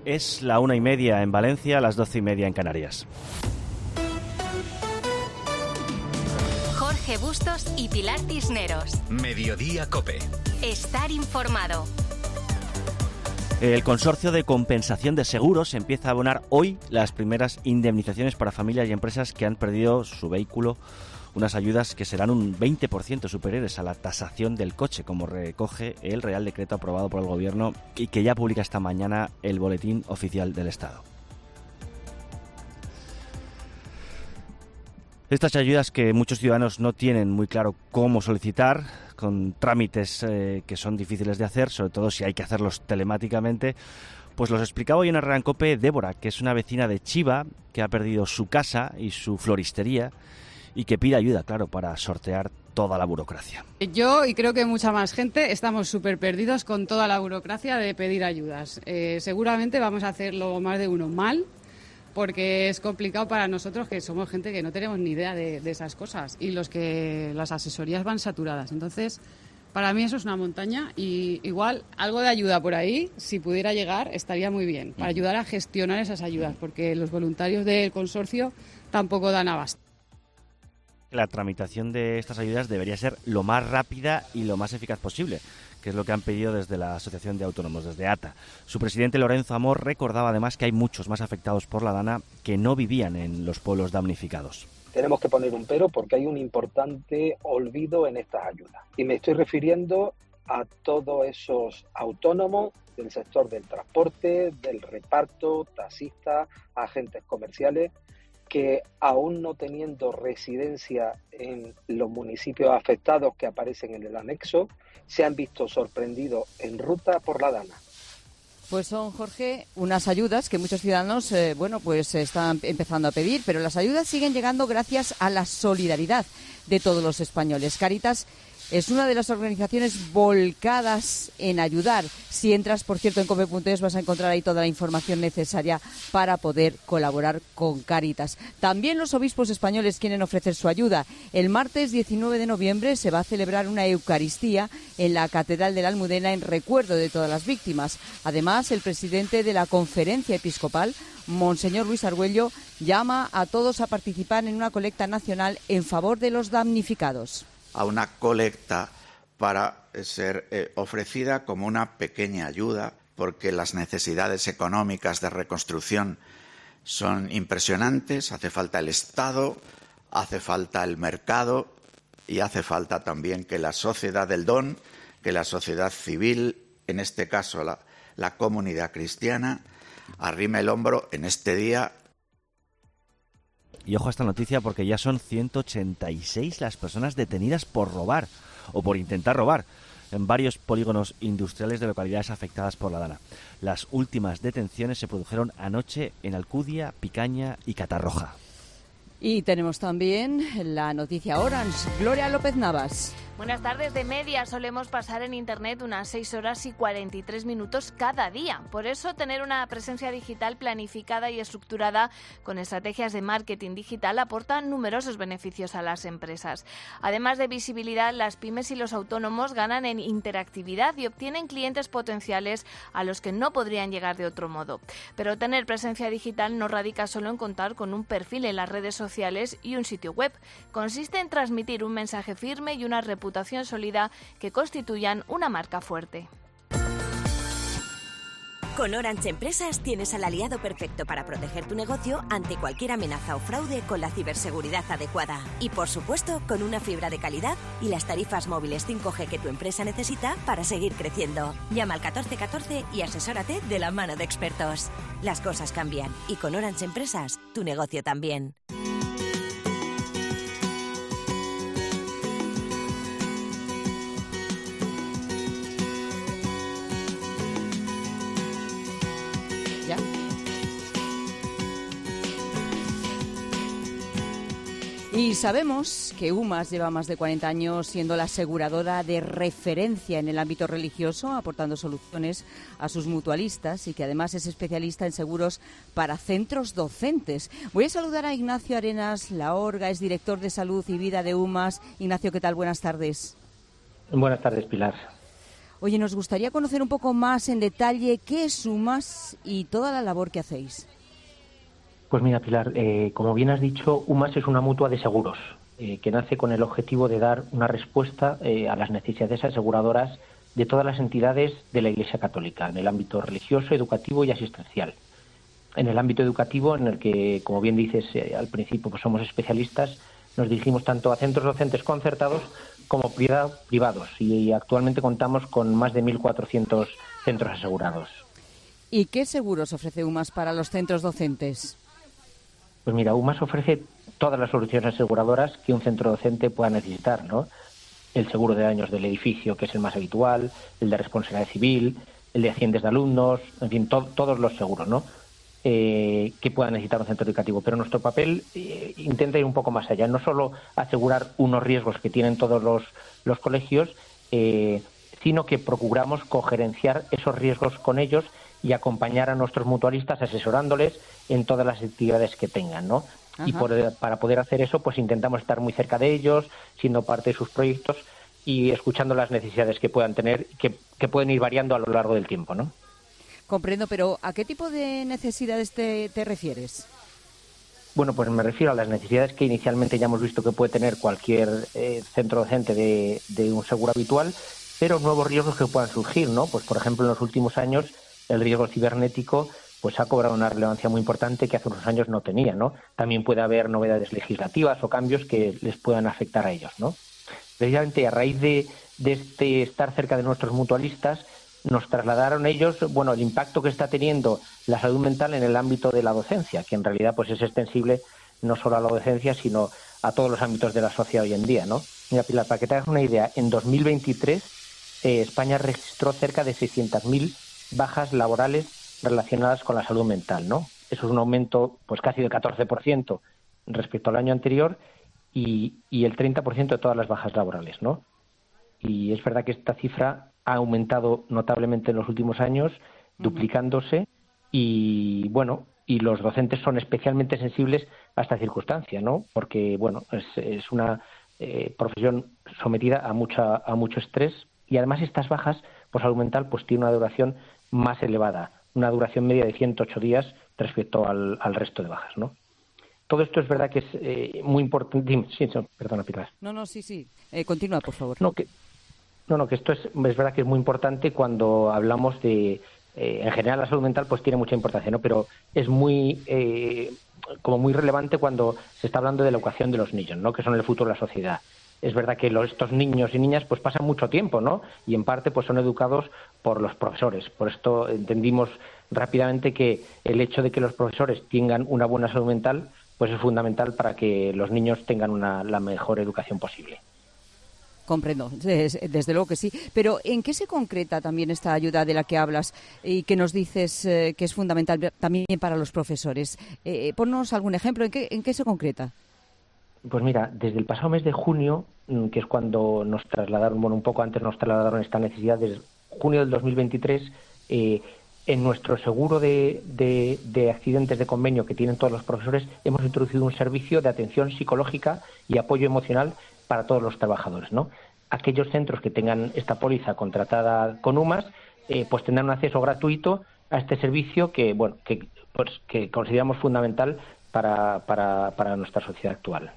Es la 1:30 en Valencia, las 12:30 en Canarias. Jorge Bustos y Pilar Cisneros. Mediodía COPE. Estar informado. El Consorcio de Compensación de Seguros empieza a abonar hoy las primeras indemnizaciones para familias y empresas que han perdido su vehículo, unas ayudas que serán un 20% superiores a la tasación del coche, como recoge el Real Decreto aprobado por el Gobierno y que ya publica esta mañana el Boletín Oficial del Estado. Estas ayudas que muchos ciudadanos no tienen muy claro cómo solicitar, con trámites que son difíciles de hacer, sobre todo si hay que hacerlos telemáticamente, pues los explicaba hoy en Herrera en COPE Débora, que es una vecina de Chiva que ha perdido su casa y su floristería y que pide ayuda, claro, para sortear toda la burocracia. Yo y creo que mucha más gente estamos súper perdidos con toda la burocracia de pedir ayudas. Seguramente vamos a hacerlo más de uno mal, porque es complicado para nosotros, que somos gente que no tenemos ni idea de esas cosas, y las asesorías van saturadas. Entonces, para mí eso es una montaña, y igual algo de ayuda por ahí, si pudiera llegar, estaría muy bien, para ayudar a gestionar esas ayudas, porque los voluntarios del consorcio tampoco dan abasto. La tramitación de estas ayudas debería ser lo más rápida y lo más eficaz posible, que es lo que han pedido desde la Asociación de Autónomos, desde ATA. Su presidente Lorenzo Amor recordaba además que hay muchos más afectados por la Dana que no vivían en los pueblos damnificados. Tenemos que poner un pero porque hay un importante olvido en estas ayudas. Y me estoy refiriendo a todos esos autónomos del sector del transporte, del reparto, taxistas, agentes comerciales, que aún no teniendo residencia en los municipios afectados que aparecen en el anexo, se han visto sorprendidos en ruta por la Dana. Pues son, Jorge, unas ayudas que muchos ciudadanos, pues están empezando a pedir, pero las ayudas siguen llegando gracias a la solidaridad de todos los españoles. Cáritas es una de las organizaciones volcadas en ayudar. Si entras, por cierto, en cope.es vas a encontrar ahí toda la información necesaria para poder colaborar con Cáritas. También los obispos españoles quieren ofrecer su ayuda. El martes 19 de noviembre se va a celebrar una Eucaristía en la Catedral de la Almudena en recuerdo de todas las víctimas. Además, el presidente de la Conferencia Episcopal, Monseñor Luis Argüello, llama a todos a participar en una colecta nacional en favor de los damnificados. A una colecta para ser ofrecida como una pequeña ayuda, porque las necesidades económicas de reconstrucción son impresionantes. Hace falta el Estado, hace falta el mercado y hace falta también que la sociedad del don, que la sociedad civil, en este caso la comunidad cristiana, arrime el hombro en este día. Y ojo a esta noticia porque ya son 186 las personas detenidas por robar o por intentar robar en varios polígonos industriales de localidades afectadas por la Dana. Las últimas detenciones se produjeron anoche en Alcudia, Picaña y Catarroja. Y tenemos también la noticia Orange. Gloria López Navas. Buenas tardes. De media solemos pasar en Internet unas 6 horas y 43 minutos cada día. Por eso, tener una presencia digital planificada y estructurada con estrategias de marketing digital aporta numerosos beneficios a las empresas. Además de visibilidad, las pymes y los autónomos ganan en interactividad y obtienen clientes potenciales a los que no podrían llegar de otro modo. Pero tener presencia digital no radica solo en contar con un perfil en las redes sociales y un sitio web. Consiste en transmitir un mensaje firme y una reputación sólida que constituyan una marca fuerte. Con Orange Empresas tienes al aliado perfecto para proteger tu negocio ante cualquier amenaza o fraude con la ciberseguridad adecuada. Y por supuesto, con una fibra de calidad y las tarifas móviles 5G que tu empresa necesita para seguir creciendo. Llama al 1414 y asesórate de la mano de expertos. Las cosas cambian y con Orange Empresas, tu negocio también. Y sabemos que UMAS lleva más de 40 años siendo la aseguradora de referencia en el ámbito religioso, aportando soluciones a sus mutualistas y que además es especialista en seguros para centros docentes. Voy a saludar a Ignacio Arenas Laorga, es director de Salud y Vida de UMAS. Ignacio, ¿qué tal? Buenas tardes. Buenas tardes, Pilar. Oye, nos gustaría conocer un poco más en detalle qué es UMAS y toda la labor que hacéis. Pues mira, Pilar, como bien has dicho, UMAS es una mutua de seguros que nace con el objetivo de dar una respuesta a las necesidades aseguradoras de todas las entidades de la Iglesia Católica, en el ámbito religioso, educativo y asistencial. En el ámbito educativo, en el que, como bien dices al principio, pues somos especialistas, nos dirigimos tanto a centros docentes concertados como privados y actualmente contamos con más de 1.400 centros asegurados. ¿Y qué seguros ofrece UMAS para los centros docentes? Pues mira, UMAS ofrece todas las soluciones aseguradoras que un centro docente pueda necesitar, ¿no? El seguro de daños del edificio, que es el más habitual, el de responsabilidad civil, el de accidentes de alumnos, en fin, todos los seguros, ¿no? Que pueda necesitar un centro educativo. Pero nuestro papel intenta ir un poco más allá, no solo asegurar unos riesgos que tienen todos los colegios, sino que procuramos cogerenciar esos riesgos con ellos y acompañar a nuestros mutualistas asesorándoles en todas las actividades que tengan, ¿no? Ajá. Y para poder hacer eso, pues intentamos estar muy cerca de ellos, siendo parte de sus proyectos y escuchando las necesidades que puedan tener, que pueden ir variando a lo largo del tiempo, ¿no? Comprendo, pero ¿a qué tipo de necesidades te refieres? Bueno, pues me refiero a las necesidades que inicialmente ya hemos visto que puede tener cualquier centro docente de un seguro habitual, pero nuevos riesgos que puedan surgir, ¿no? Pues por ejemplo, en los últimos años el riesgo cibernético pues ha cobrado una relevancia muy importante que hace unos años no tenía, ¿no? También puede haber novedades legislativas o cambios que les puedan afectar a ellos, ¿no? Precisamente a raíz de este estar cerca de nuestros mutualistas, nos trasladaron ellos, bueno, el impacto que está teniendo la salud mental en el ámbito de la docencia, que en realidad pues es extensible no solo a la docencia, sino a todos los ámbitos de la sociedad hoy en día, ¿no? Mira, Pilar, para que te hagas una idea, en 2023 España registró cerca de 600.000 bajas laborales relacionadas con la salud mental, ¿no? Eso es un aumento pues casi del 14% respecto al año anterior y el 30% de todas las bajas laborales, ¿no? Y es verdad que esta cifra ha aumentado notablemente en los últimos años, duplicándose, y bueno, y los docentes son especialmente sensibles a esta circunstancia, ¿no? Porque bueno, es una profesión sometida a mucho estrés, y además estas bajas por salud mental pues tiene una duración más elevada, una duración media de 108 días respecto al resto de bajas, ¿no? Todo esto es verdad que es muy importante. Sí, perdona, Pilar. No, sí. Continúa, por favor. Que esto es verdad que es muy importante cuando hablamos de... en general la salud mental pues tiene mucha importancia, ¿no? Pero es muy relevante cuando se está hablando de la educación de los niños, ¿no? Que son el futuro de la sociedad. Es verdad que estos niños y niñas pues pasan mucho tiempo, ¿no? Y en parte pues son educados por los profesores. Por esto entendimos rápidamente que el hecho de que los profesores tengan una buena salud mental pues es fundamental para que los niños tengan la mejor educación posible. Comprendo, desde luego que sí. Pero ¿en qué se concreta también esta ayuda de la que hablas y que nos dices que es fundamental también para los profesores? Ponnos algún ejemplo, ¿en qué se concreta? Pues mira, desde el pasado mes de junio, que es cuando nos trasladaron, un poco antes nos trasladaron esta necesidad, desde junio del 2023, en nuestro seguro de accidentes de convenio que tienen todos los profesores, hemos introducido un servicio de atención psicológica y apoyo emocional para todos los trabajadores, ¿no? Aquellos centros que tengan esta póliza contratada con UMAS, pues tendrán un acceso gratuito a este servicio que consideramos fundamental para nuestra sociedad actual.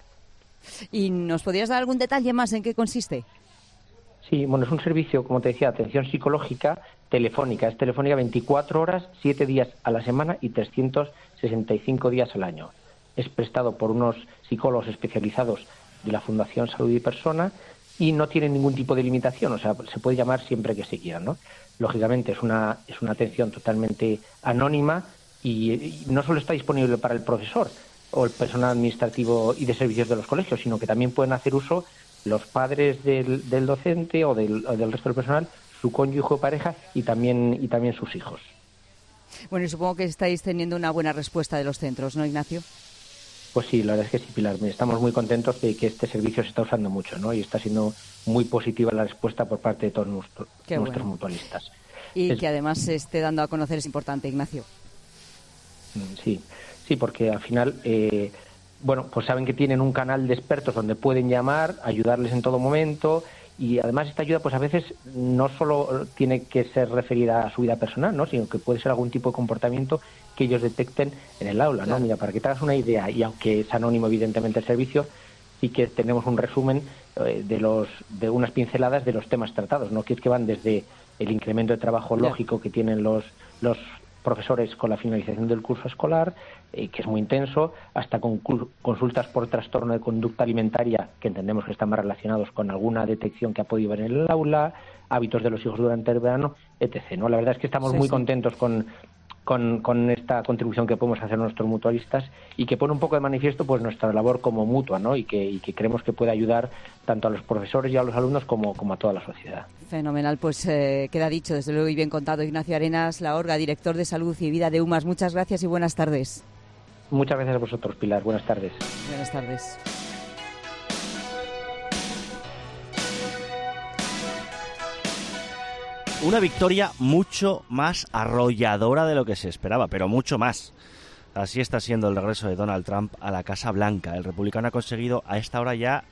¿Y nos podrías dar algún detalle más en qué consiste? Sí, bueno, es un servicio, como te decía, de atención psicológica telefónica. Es telefónica 24 horas, 7 días a la semana y 365 días al año. Es prestado por unos psicólogos especializados de la Fundación Salud y Persona y no tiene ningún tipo de limitación, o sea, se puede llamar siempre que se quiera, ¿no? Lógicamente es una atención totalmente anónima y no solo está disponible para el profesor o el personal administrativo y de servicios de los colegios, sino que también pueden hacer uso los padres del docente o del resto del personal, su cónyuge o pareja y también sus hijos. Bueno, y supongo que estáis teniendo una buena respuesta de los centros, ¿no, Ignacio? Pues sí, la verdad es que sí, Pilar. Estamos muy contentos de que este servicio se está usando mucho, ¿no? Y está siendo muy positiva la respuesta por parte de todos nuestros mutualistas. Y que además se esté dando a conocer es importante, Ignacio. Sí, porque al final, pues saben que tienen un canal de expertos donde pueden llamar, ayudarles en todo momento Y además esta ayuda pues a veces no solo tiene que ser referida a su vida personal, ¿no? Sino que puede ser algún tipo de comportamiento que ellos detecten en el aula, ¿no? Mira, para que te hagas una idea, y aunque es anónimo evidentemente el servicio, sí que tenemos un resumen de unas pinceladas de los temas tratados, ¿no? Que es que van desde el incremento de trabajo lógico que tienen los profesores con la finalización del curso escolar, que es muy intenso, hasta con consultas por trastorno de conducta alimentaria, que entendemos que están más relacionados con alguna detección que ha podido haber en el aula, hábitos de los hijos durante el verano, etc., ¿no? La verdad es que estamos muy contentos con esta contribución que podemos hacer nuestros mutualistas y que pone un poco de manifiesto pues nuestra labor como mutua, ¿no? Y que creemos que puede ayudar tanto a los profesores y a los alumnos como a toda la sociedad. Fenomenal, pues queda dicho, desde luego, y bien contado. Ignacio Arenas Laorga, director de Salud y Vida de UMAS. Muchas gracias y buenas tardes. Muchas gracias a vosotros, Pilar. Buenas tardes. Buenas tardes. Una victoria mucho más arrolladora de lo que se esperaba, pero mucho más. Así está siendo el regreso de Donald Trump a la Casa Blanca. El republicano ha conseguido a esta hora ya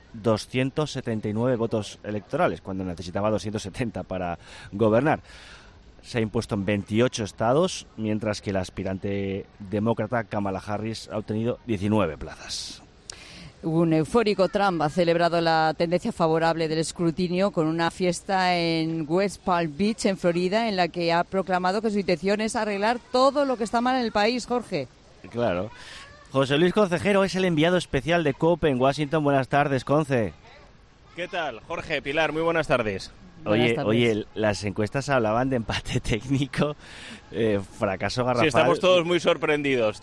279 votos electorales, cuando necesitaba 270 para gobernar. Se ha impuesto en 28 estados, mientras que el aspirante demócrata Kamala Harris ha obtenido 19 plazas. Un eufórico Trump ha celebrado la tendencia favorable del escrutinio con una fiesta en West Palm Beach, en Florida, en la que ha proclamado que su intención es arreglar todo lo que está mal en el país, Jorge. Claro. José Luis Concejero es el enviado especial de COPE en Washington. Buenas tardes, Conce. ¿Qué tal, Jorge, Pilar? Muy buenas tardes. Oye, las encuestas hablaban de empate técnico, fracaso garrafal. Sí, estamos todos muy sorprendidos,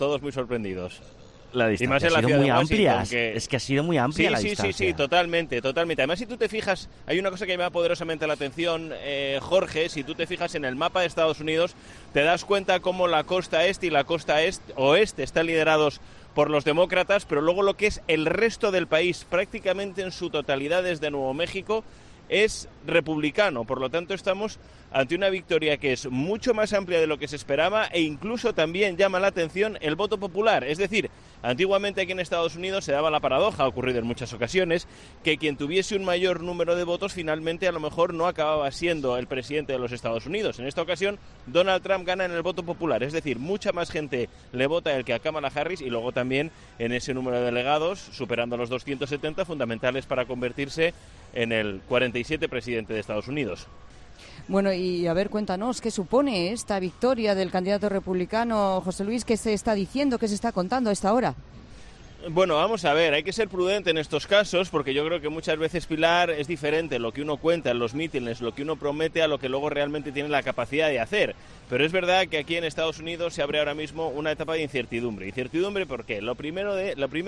La distancia y más ha sido muy amplia, que... es que ha sido muy amplia la distancia. Sí, totalmente. Además, si tú te fijas, hay una cosa que me llama poderosamente la atención, Jorge, si tú te fijas en el mapa de Estados Unidos, te das cuenta cómo la costa este y la costa oeste están liderados por los demócratas, pero luego lo que es el resto del país, prácticamente en su totalidad desde Nuevo México, es republicano. Por lo tanto, estamos ante una victoria que es mucho más amplia de lo que se esperaba e incluso también llama la atención el voto popular. Es decir, antiguamente aquí en Estados Unidos se daba la paradoja, ha ocurrido en muchas ocasiones, que quien tuviese un mayor número de votos finalmente a lo mejor no acababa siendo el presidente de los Estados Unidos. En esta ocasión, Donald Trump gana en el voto popular, es decir, mucha más gente le vota el que a Kamala Harris y luego también en ese número de delegados, superando los 270, fundamentales para convertirse en el 47 presidente de Estados Unidos. Bueno, y a ver, cuéntanos, ¿qué supone esta victoria del candidato republicano José Luis? ¿Qué se está diciendo, qué se está contando a esta hora? Bueno, vamos a ver, hay que ser prudente en estos casos porque yo creo que muchas veces, Pilar, es diferente lo que uno cuenta en los mítines, lo que uno promete a lo que luego realmente tiene la capacidad de hacer. Pero es verdad que aquí en Estados Unidos se abre ahora mismo una etapa de incertidumbre. ¿Incertidumbre por qué? Lo primero,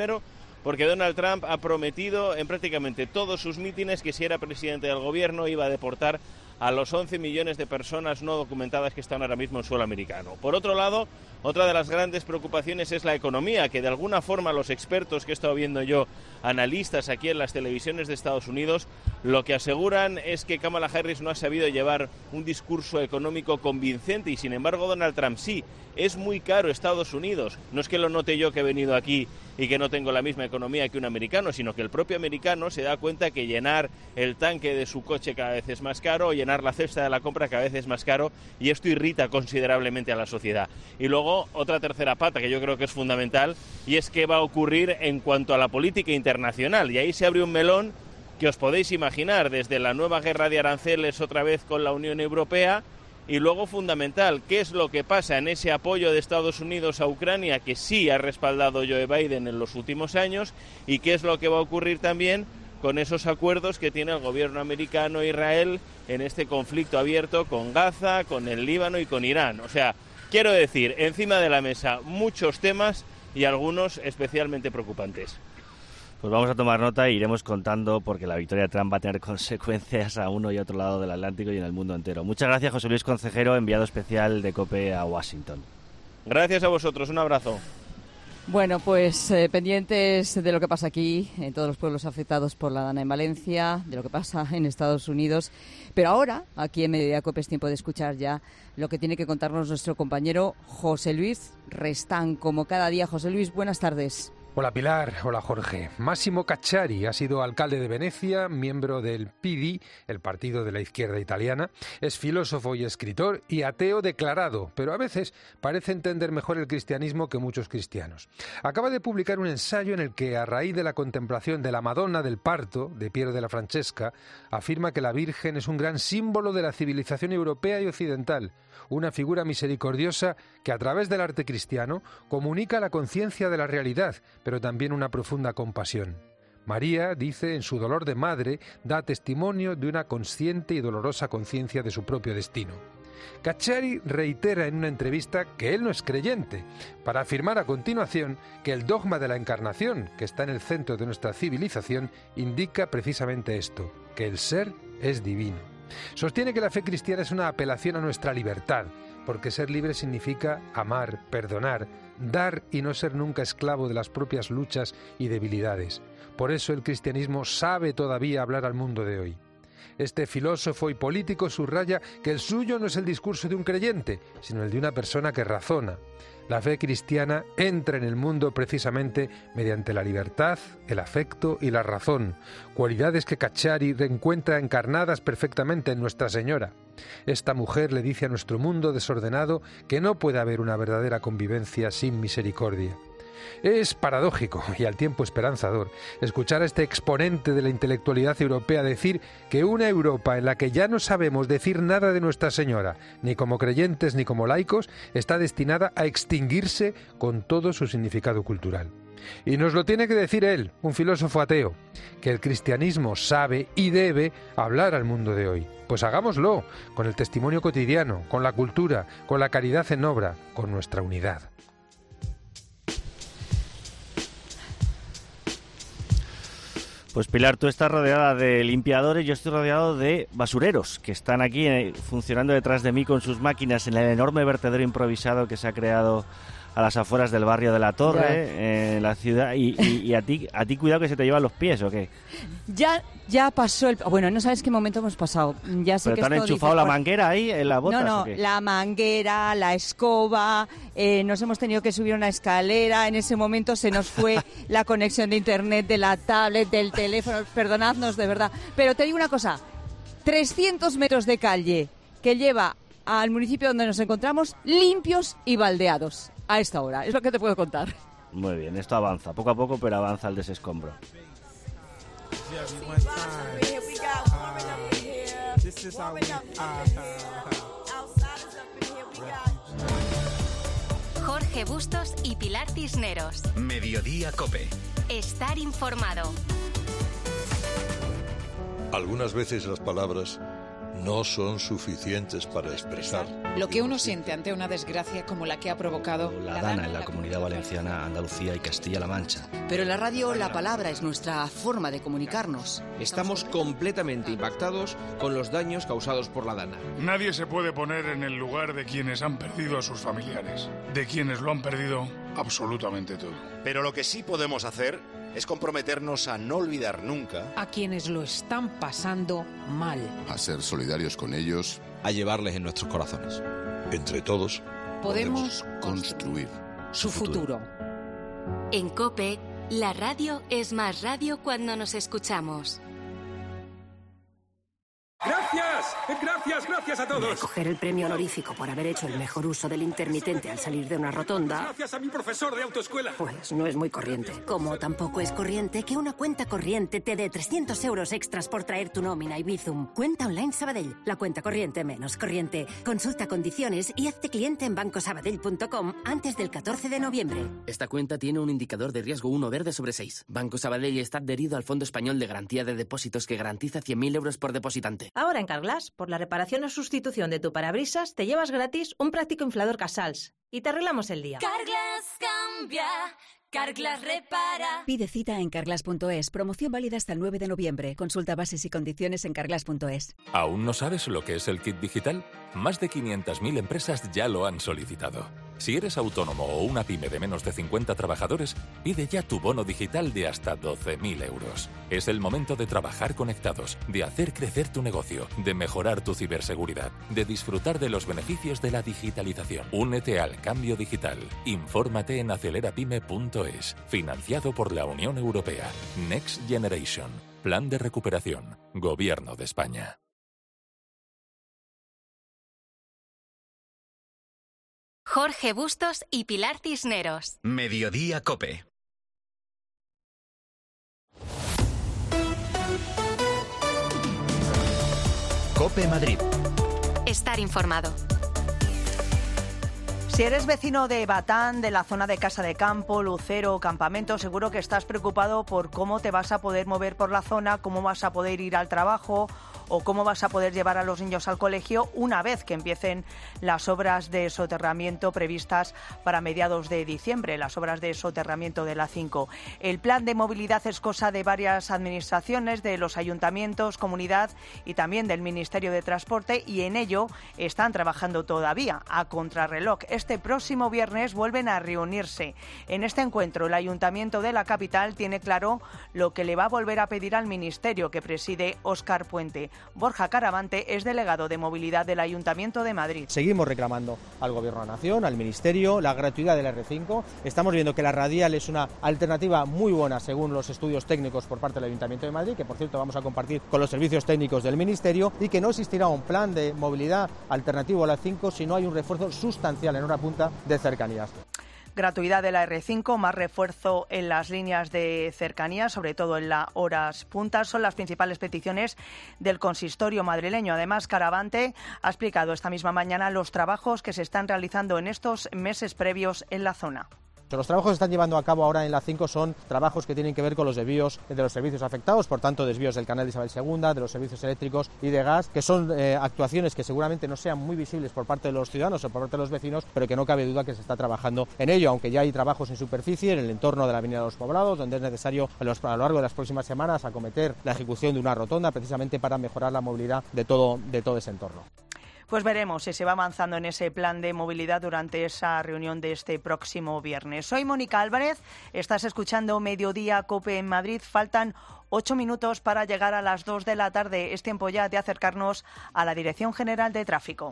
porque Donald Trump ha prometido en prácticamente todos sus mítines que si era presidente del gobierno iba a deportar a los 11 millones de personas no documentadas que están ahora mismo en suelo americano. Por otro lado, otra de las grandes preocupaciones es la economía, que de alguna forma los expertos que he estado viendo yo, analistas aquí en las televisiones de Estados Unidos, lo que aseguran es que Kamala Harris no ha sabido llevar un discurso económico convincente y sin embargo Donald Trump sí. Es muy caro Estados Unidos. No es que lo note yo que he venido aquí y que no tengo la misma economía que un americano, sino que el propio americano se da cuenta que llenar el tanque de su coche cada vez es más caro, llenar la cesta de la compra cada vez es más caro y esto irrita considerablemente a la sociedad. Y luego otra tercera pata que yo creo que es fundamental y es qué va a ocurrir en cuanto a la política internacional. Y ahí se abre un melón que os podéis imaginar, desde la nueva guerra de aranceles otra vez con la Unión Europea. Y luego, fundamental, ¿qué es lo que pasa en ese apoyo de Estados Unidos a Ucrania que sí ha respaldado Joe Biden en los últimos años? ¿Y qué es lo que va a ocurrir también con esos acuerdos que tiene el gobierno americano e Israel en este conflicto abierto con Gaza, con el Líbano y con Irán? O sea, quiero decir, encima de la mesa muchos temas y algunos especialmente preocupantes. Pues vamos a tomar nota e iremos contando porque la victoria de Trump va a tener consecuencias a uno y otro lado del Atlántico y en el mundo entero. Muchas gracias, José Luis Concejero, enviado especial de COPE a Washington. Gracias a vosotros, un abrazo. Bueno, pues pendientes de lo que pasa aquí, en todos los pueblos afectados por la Dana en Valencia, de lo que pasa en Estados Unidos. Pero ahora, aquí en Mediodía COPE, es tiempo de escuchar ya lo que tiene que contarnos nuestro compañero José Luis Restán. Como cada día, José Luis, buenas tardes. Hola Pilar, hola Jorge. Massimo Cacciari ha sido alcalde de Venecia, miembro del PD, el partido de la izquierda italiana. Es filósofo y escritor y ateo declarado, pero a veces parece entender mejor el cristianismo que muchos cristianos. Acaba de publicar un ensayo en el que, a raíz de la contemplación de la Madonna del Parto, de Piero della Francesca, afirma que la Virgen es un gran símbolo de la civilización europea y occidental, una figura misericordiosa que a través del arte cristiano comunica la conciencia de la realidad, pero también una profunda compasión. María, dice, en su dolor de madre, da testimonio de una consciente y dolorosa conciencia de su propio destino. Cacciari reitera en una entrevista que él no es creyente, para afirmar a continuación que el dogma de la encarnación, que está en el centro de nuestra civilización, indica precisamente esto, que el ser es divino. Sostiene que la fe cristiana es una apelación a nuestra libertad, porque ser libre significa amar, perdonar, dar y no ser nunca esclavo de las propias luchas y debilidades. Por eso el cristianismo sabe todavía hablar al mundo de hoy. Este filósofo y político subraya que el suyo no es el discurso de un creyente, sino el de una persona que razona. La fe cristiana entra en el mundo precisamente mediante la libertad, el afecto y la razón, cualidades que Cacciari reencuentra encarnadas perfectamente en Nuestra Señora. Esta mujer le dice a nuestro mundo desordenado que no puede haber una verdadera convivencia sin misericordia. Es paradójico y al tiempo esperanzador escuchar a este exponente de la intelectualidad europea decir que una Europa en la que ya no sabemos decir nada de Nuestra Señora, ni como creyentes ni como laicos, está destinada a extinguirse con todo su significado cultural. Y nos lo tiene que decir él, un filósofo ateo, que el cristianismo sabe y debe hablar al mundo de hoy. Pues hagámoslo, con el testimonio cotidiano, con la cultura, con la caridad en obra, con nuestra unidad. Pues Pilar, tú estás rodeada de limpiadores, yo estoy rodeado de basureros que están aquí funcionando detrás de mí con sus máquinas en el enorme vertedero improvisado que se ha creado a las afueras del barrio de La Torre, en la ciudad. Y a ti cuidado que se te llevan los pies, ¿o qué? Ya pasó Bueno, no sabes qué momento hemos pasado. Ya sé. ¿Pero te han enchufado la manguera ahí en las botas? No, ¿o qué? La manguera, la escoba, nos hemos tenido que subir una escalera. En ese momento se nos fue la conexión de internet, de la tablet, del teléfono. Perdonadnos, de verdad. Pero te digo una cosa, 300 metros de calle que lleva al municipio donde nos encontramos limpios y baldeados a esta hora. Es lo que te puedo contar. Muy bien, esto avanza, poco a poco, pero avanza el desescombro. Jorge Bustos y Pilar Cisneros. Mediodía COPE. Estar informado. Algunas veces las palabras no son suficientes para expresar lo que uno siente ante una desgracia como la que ha provocado la Dana en la Comunidad Valenciana, Andalucía y Castilla-La Mancha. Pero en la radio la palabra es nuestra forma de comunicarnos. Estamos completamente impactados con los daños causados por la Dana. Nadie se puede poner en el lugar de quienes han perdido a sus familiares, de quienes lo han perdido absolutamente todo. Pero lo que sí podemos hacer es comprometernos a no olvidar nunca a quienes lo están pasando mal, a ser solidarios con ellos, a llevarles en nuestros corazones. Entre todos podemos construir su futuro. En COPE, la radio es más radio cuando nos escuchamos. Gracias a todos. Recoger el premio honorífico por haber hecho el mejor uso del intermitente al salir de una rotonda. Gracias a mi profesor de autoescuela. Pues no es muy corriente. Como tampoco es corriente que una cuenta corriente te dé 300 euros extras por traer tu nómina y Bizum. Cuenta online Sabadell. La cuenta corriente menos corriente. Consulta condiciones y hazte cliente en bancosabadell.com antes del 14 de noviembre. Esta cuenta tiene un indicador de riesgo 1 verde sobre 6. Banco Sabadell está adherido al Fondo Español de Garantía de Depósitos que garantiza 100.000 euros por depositante. Ahora en Carglass, por la reparación o sustitución de tu parabrisas, te llevas gratis un práctico inflador Casals y te arreglamos el día. Carglass cambia, Carglass repara. Pide cita en carglass.es. Promoción válida hasta el 9 de noviembre. Consulta bases y condiciones en carglass.es. ¿Aún no sabes lo que es el kit digital? Más de 500.000 empresas ya lo han solicitado. Si eres autónomo o una pyme de menos de 50 trabajadores, pide ya tu bono digital de hasta 12.000 euros. Es el momento de trabajar conectados, de hacer crecer tu negocio, de mejorar tu ciberseguridad, de disfrutar de los beneficios de la digitalización. Únete al cambio digital. Infórmate en acelerapyme.es. Financiado por la Unión Europea. Next Generation. Plan de recuperación. Gobierno de España. Jorge Bustos y Pilar Cisneros. Mediodía COPE. COPE Madrid. Estar informado. Si eres vecino de Batán, de la zona de Casa de Campo, Lucero o Campamento, seguro que estás preocupado por cómo te vas a poder mover por la zona, cómo vas a poder ir al trabajo o cómo vas a poder llevar a los niños al colegio una vez que empiecen las obras de soterramiento previstas para mediados de diciembre, las obras de soterramiento de la 5. El plan de movilidad es cosa de varias administraciones, de los ayuntamientos, comunidad y también del Ministerio de Transporte, y en ello están trabajando todavía a contrarreloj. Este próximo viernes vuelven a reunirse. En este encuentro, el Ayuntamiento de la capital tiene claro lo que le va a volver a pedir al Ministerio que preside Óscar Puente. Borja Caravante es delegado de movilidad del Ayuntamiento de Madrid. Seguimos reclamando al Gobierno de la Nación, al Ministerio, la gratuidad del R5. Estamos viendo que la radial es una alternativa muy buena según los estudios técnicos por parte del Ayuntamiento de Madrid, que por cierto vamos a compartir con los servicios técnicos del Ministerio, y que no existirá un plan de movilidad alternativo a la 5 si no hay un refuerzo sustancial en hora punta de cercanías. Gratuidad de la R5, más refuerzo en las líneas de cercanía, sobre todo en las horas puntas, son las principales peticiones del consistorio madrileño. Además, Caravante ha explicado esta misma mañana los trabajos que se están realizando en estos meses previos en la zona. Los trabajos que se están llevando a cabo ahora en la 5 son trabajos que tienen que ver con los desvíos de los servicios afectados, por tanto desvíos del canal de Isabel II, de los servicios eléctricos y de gas, que son actuaciones que seguramente no sean muy visibles por parte de los ciudadanos o por parte de los vecinos, pero que no cabe duda que se está trabajando en ello, aunque ya hay trabajos en superficie en el entorno de la Avenida de los Poblados, donde es necesario a lo largo de las próximas semanas acometer la ejecución de una rotonda precisamente para mejorar la movilidad de todo ese entorno. Pues veremos si se va avanzando en ese plan de movilidad durante esa reunión de este próximo viernes. Soy Mónica Álvarez, estás escuchando Mediodía COPE en Madrid. Faltan 8 minutos para llegar a las 2 de la tarde. Es tiempo ya de acercarnos a la Dirección General de Tráfico.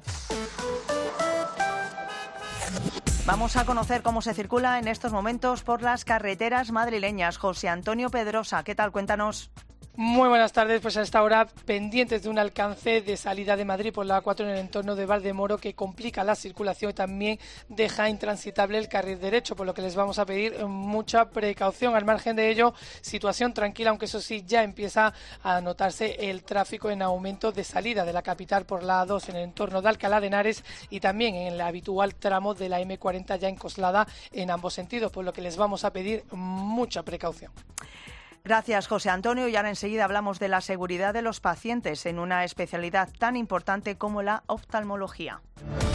Vamos a conocer cómo se circula en estos momentos por las carreteras madrileñas. José Antonio Pedrosa, ¿qué tal? Cuéntanos. Muy buenas tardes, pues a esta hora pendientes de un alcance de salida de Madrid por la A4 en el entorno de Valdemoro que complica la circulación y también deja intransitable el carril derecho, por lo que les vamos a pedir mucha precaución. Al margen de ello, situación tranquila, aunque eso sí ya empieza a notarse el tráfico en aumento de salida de la capital por la A2 en el entorno de Alcalá de Henares y también en el habitual tramo de la M40 ya en Coslada en ambos sentidos, por lo que les vamos a pedir mucha precaución. Gracias, José Antonio. Y ahora enseguida hablamos de la seguridad de los pacientes en una especialidad tan importante como la oftalmología.